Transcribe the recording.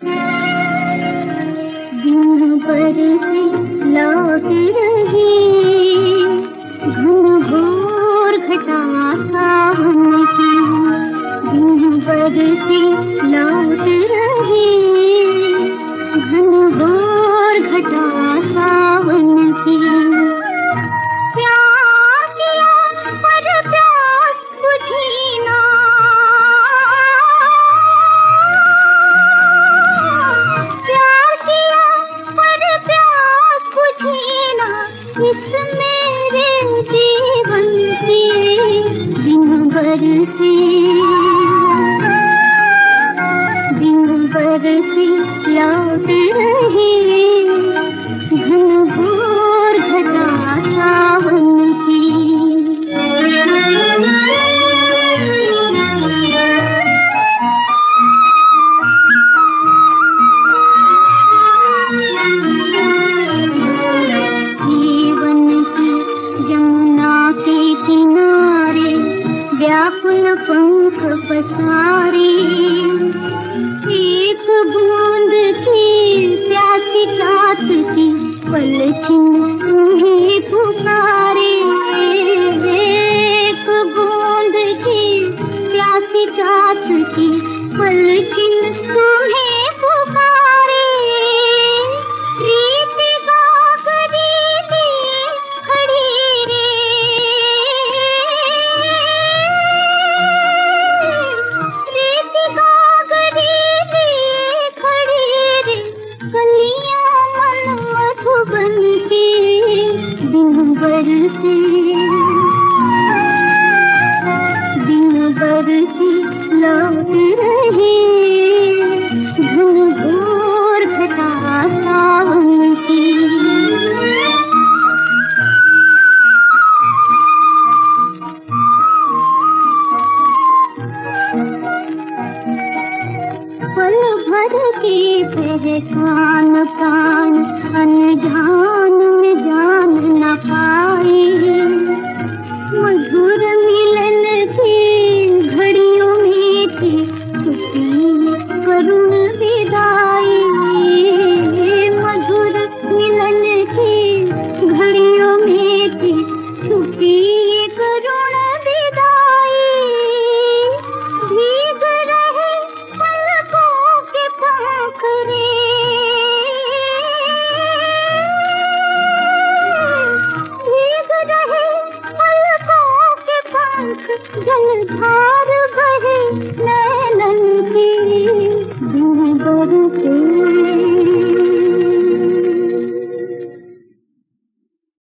दिन भर से लौट रही घनघोर घटा सावन की, दिन भर से लौट रही घनघोर घटा सावन की। प्यास किया पर प्यास बुझी ना, प्यार किया पर प्यास बुझी ना इस मेरे जीवन की। दिन भर से लौट रही घनघोर घटा सावन की। जीवन की यमुना के किनारे व्याकुल पंख पसारे, एक बूंद की प्यासी चाहत की पल छिन तुम्हें पुकारे। एक बूंद की प्यासी चाहत की पल छिन तुम्हें पुकारे। रीत गागरी में खड़ी रे, रीत गागरी में खड़ी रे, कलियां मन मधुबन के। दिन भर से लौट रही घनघोर घटा सावन की। पल भर की पहचान प्राण अनजान में जान न पाए। मधुर मिलन की घड़ियों में थी खुशियाँ